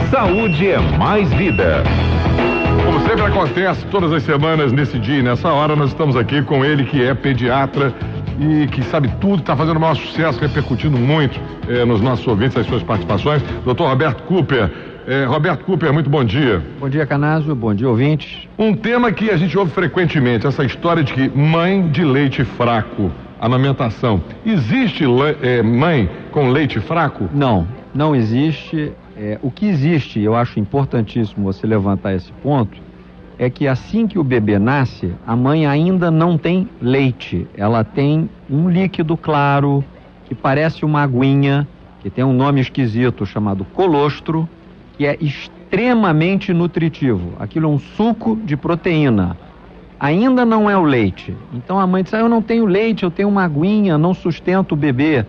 Saúde é mais vida. Como sempre acontece todas as semanas, nesse dia e nessa hora, nós estamos aqui com ele, que é pediatra e que sabe tudo, está fazendo o maior sucesso, repercutindo muito nos nossos ouvintes, as suas participações, Dr. Roberto Cooper. Roberto Cooper, muito bom dia. Bom dia, Canásio, bom dia, ouvintes. Um tema que a gente ouve frequentemente, essa história de que mãe de leite fraco, amamentação. Existe mãe com leite fraco? Não existe. O que existe, eu acho importantíssimo você levantar esse ponto, é que assim que o bebê nasce, a mãe ainda não tem leite. Ela tem um líquido claro, que parece uma aguinha, que tem um nome esquisito chamado colostro, que é extremamente nutritivo. Aquilo é um suco de proteína. Ainda não é o leite. Então a mãe diz, eu não tenho leite, eu tenho uma aguinha, não sustento o bebê.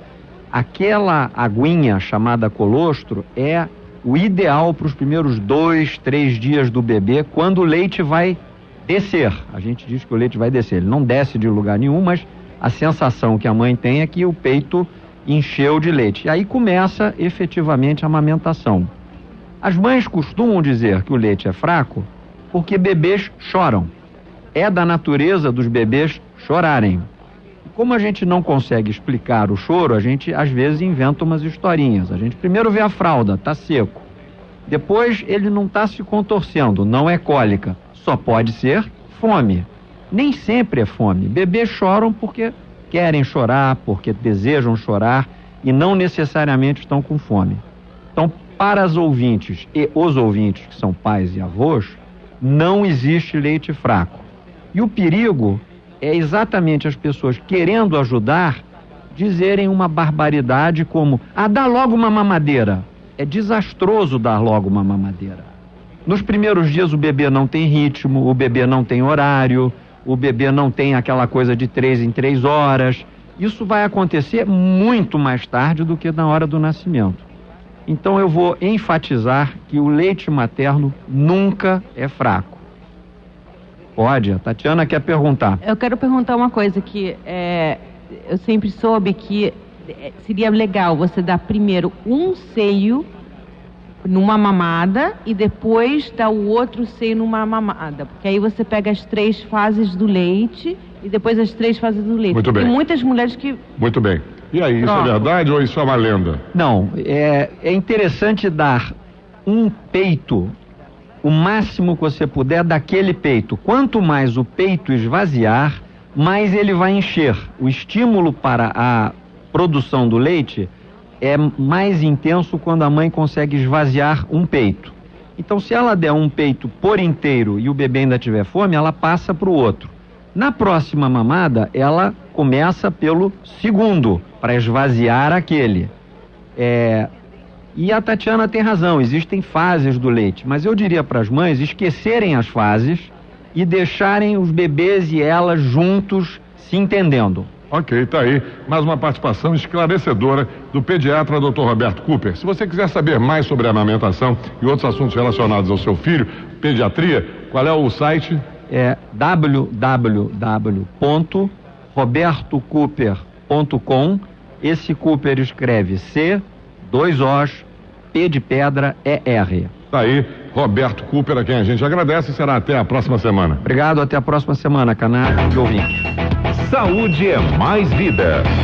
Aquela aguinha chamada colostro é o ideal para os primeiros 2, 3 dias do bebê, quando o leite vai descer. A gente diz que o leite vai descer. Ele não desce de lugar nenhum, mas a sensação que a mãe tem é que o peito encheu de leite. E aí começa efetivamente a amamentação. As mães costumam dizer que o leite é fraco porque bebês choram. É da natureza dos bebês chorarem. Como a gente não consegue explicar o choro, a gente às vezes inventa umas historinhas. A gente primeiro vê a fralda, tá seco. Depois ele não está se contorcendo, não é cólica. Só pode ser fome. Nem sempre é fome. Bebês choram porque querem chorar, porque desejam chorar e não necessariamente estão com fome. Então, para as ouvintes e os ouvintes que são pais e avós, não existe leite fraco. E o perigo é exatamente as pessoas querendo ajudar dizerem uma barbaridade como, dá logo uma mamadeira. É desastroso dar logo uma mamadeira. Nos primeiros dias o bebê não tem ritmo, o bebê não tem horário, o bebê não tem aquela coisa de 3 em 3 horas. Isso vai acontecer muito mais tarde do que na hora do nascimento. Então eu vou enfatizar que o leite materno nunca é fraco. Pode, a Tatiana quer perguntar. Eu quero perguntar uma coisa que eu sempre soube que seria legal você dar primeiro um seio numa mamada e depois dar o outro seio numa mamada, porque aí você pega as 3 fases do leite e depois as 3 fases do leite. Muito bem. Tem muitas mulheres que... Muito bem. E aí, isso é verdade ou isso é uma lenda? Não, é interessante dar um peito, o máximo que você puder daquele peito. Quanto mais o peito esvaziar, mais ele vai encher. O estímulo para a produção do leite é mais intenso quando a mãe consegue esvaziar um peito. Então, se ela der um peito por inteiro e o bebê ainda tiver fome, ela passa para o outro. Na próxima mamada, ela começa pelo segundo, para esvaziar aquele. E a Tatiana tem razão, existem fases do leite, mas eu diria para as mães esquecerem as fases e deixarem os bebês e elas juntos se entendendo. Ok, tá aí mais uma participação esclarecedora do pediatra Dr. Roberto Cooper. Se você quiser saber mais sobre a amamentação e outros assuntos relacionados ao seu filho, pediatria, qual é o site? É www.robertocooper.com. Esse Cooper escreve C, 2 Os, P de pedra, ER. Tá aí, Roberto Cooper, a quem a gente agradece, e será até a próxima semana. Obrigado, até a próxima semana, canal de ouvintes. Saúde é mais vida.